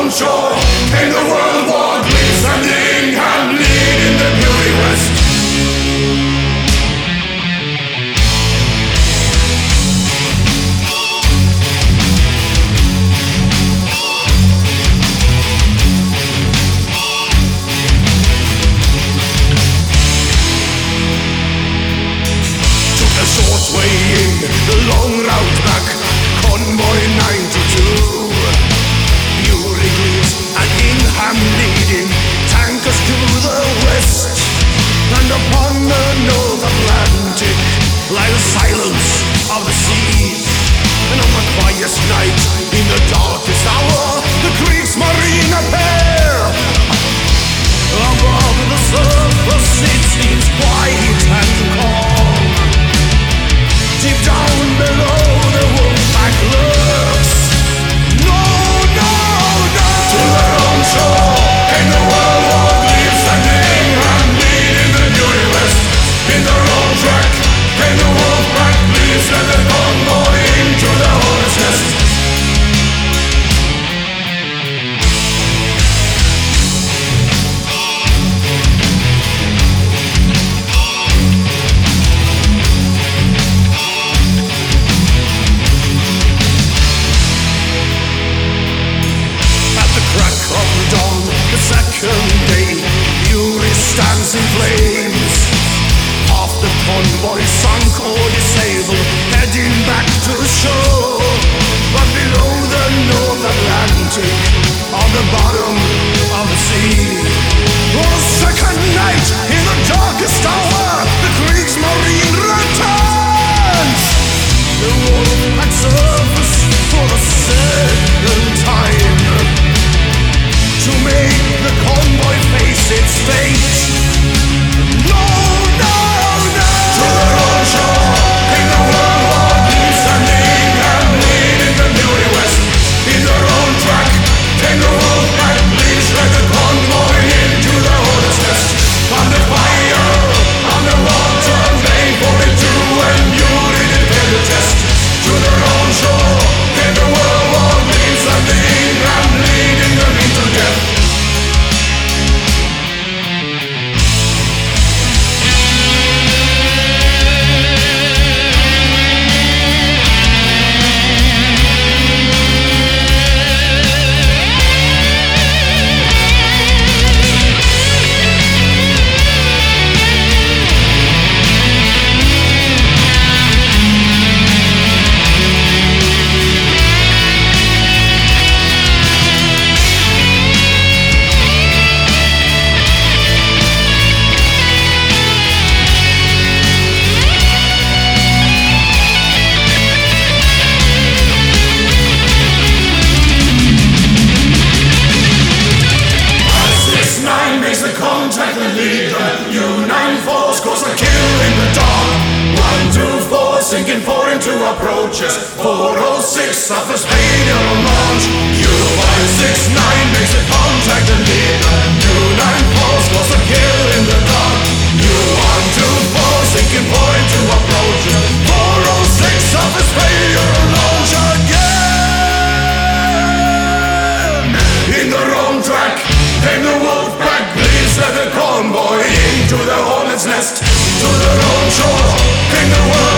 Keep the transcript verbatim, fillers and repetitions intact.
own shore. In the world war gleams and the Ingham lead in the beauty west. Took the short way in, the long route back, convoy ninety-two. I'm leading tankers to the west, and upon the North Atlantic lie the silence of the sea. And on the quietest night, in the darkest hour, the Kriegsmarine appear. Above the surface it seems quiet and calm. Deep down below the wolfpack lurks. No, no, no. To their own shore. In the world war gleams and the Ingham lead in the beauty west. In their own track, in the wolfpack leads and the convoy into the hornet's nest. Second day, Fury stands in flames. Half the convoy sunk or disabled, heading back to shore. But below the North Atlantic, on the bottom of the sea, for a second night, in the darkest hour, the Kriegsmarine returns. The wolfpack surface for the second time, to make the convoy face its fate. No, no, no. To their own shore, in the world war gleams and the Ingham lead in the beauty west. In their own track, in the wolfpack leads like the convoy into the hornet's nest. On the fire, on the water, they forty-two and beauty did the test. To their own shore, in the world war gleams and the Ingham leading them into death. Sinking four into approaches. four oh six suffers failure on launch. U five six nine makes the contact and lead. U nine four scores a kill in the dark. U one two four sinking four into approaches. four oh six suffers failure on launch again. In the wrong track, came the wolfpack bleeds at the convoy into the hornet's nest. To the wrong shore, came the world.